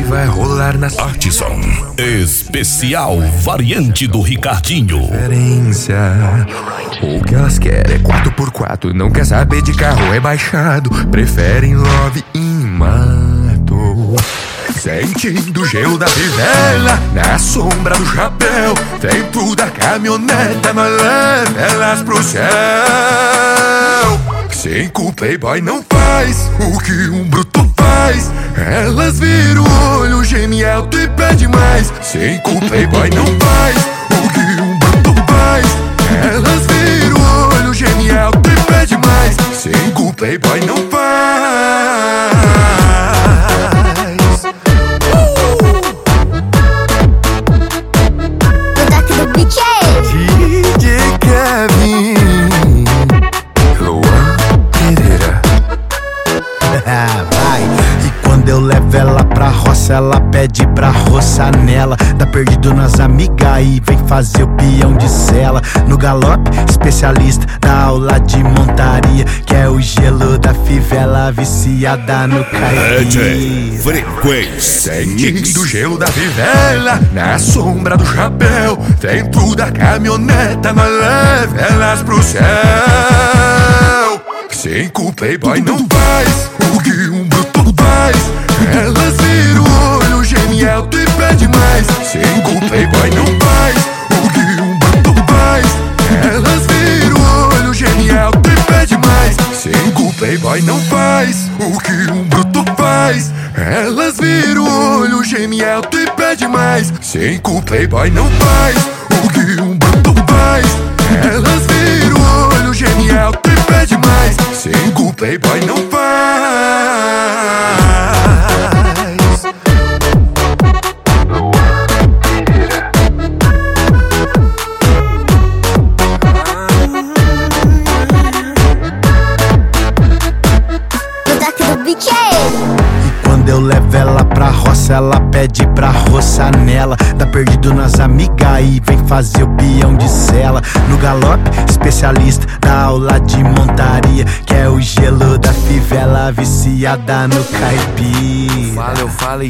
vai rolar na Artisan especial variante do Ricardinho. Preferência. O que elas querem é 4x4, não quer saber de carro rebaixado, preferem love em mato. Sentindo o gelo da fivela, na sombra do chapéu, dentro da caminhoneta, nós leva elas pro céu. Cinco playboy não faz o que um bruto faz, elas viram o olho, geme alto e pede mais. Cinco playboy não faz o que um bruto faz, elas viram o olho, geme alto e pede mais. Cinco playboy não faz. DJ Kevin, Luan Pereira. Vai. E quando eu levo ela pra roça, ela pede pra roçar nela. Tá perdido nas amigas e vem fazer o peão de cela. No galope, especialista da aula de montaria, que é o gelo da fivela, viciada no caipira. Frequência. Sentindo o gelo da fivela, na sombra do chapéu, dentro da caminhoneta, nós leva elas pro céu. Cinco playboy não faz o que um bruto faz, elas viram o olho, geme alto e pede mais. Cinco playboy não faz o que um bruto faz, elas viram o olho, geme alto e pede mais. Cinco playboy não faz o que um bruto faz, elas viram o olho, geme alto e pede mais. Cinco playboy não faz o que um bruto faz, elas viram o olho, geme alto e pede mais. Cinco playboy não faz. E quando eu levo ela pra roça, ela pede pra roçar nela. Tá perdido nas amigas e vem fazer o peão de cela. No galope, especialista da aula de montaria, que é o gelo da fivela, viciada no caipira. Fala, eu falo